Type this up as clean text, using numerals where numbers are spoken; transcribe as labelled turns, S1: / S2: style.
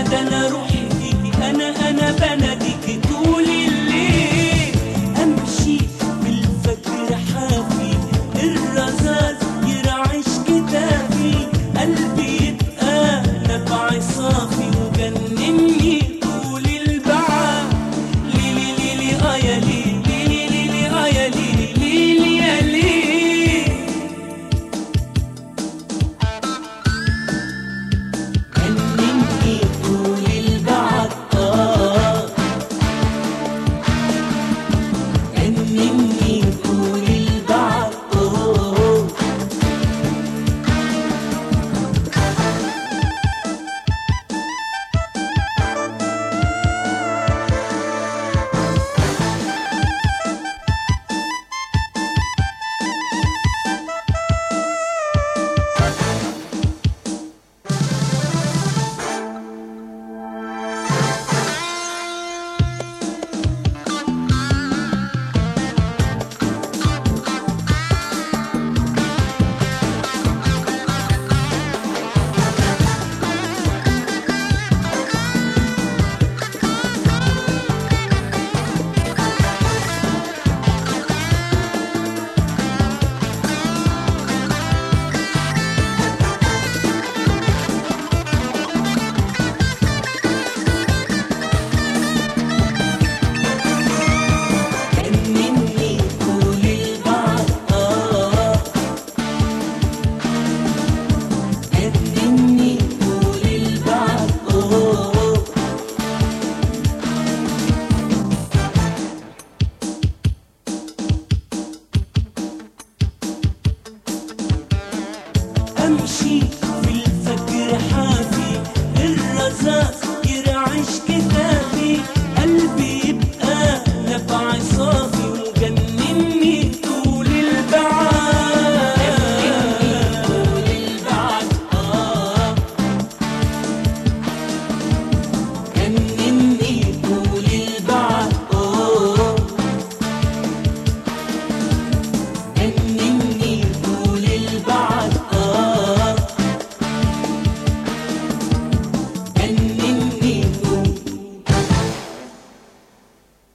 S1: ده انا روحي فيكي، انا بناديكي طول الليل. امشي بالفجر حافي، الرذاذ يرعش كتافي، قلبي يبقى نبع صافي وجنني طول البعاد. ليلي ليلي اه يا ليلي، ليلي ليلي اه يا ليلي، ليلي يا ليلي. جنني طول البعد جنني طول البعد امشي في الفجر حافي، الرذاذ يرعش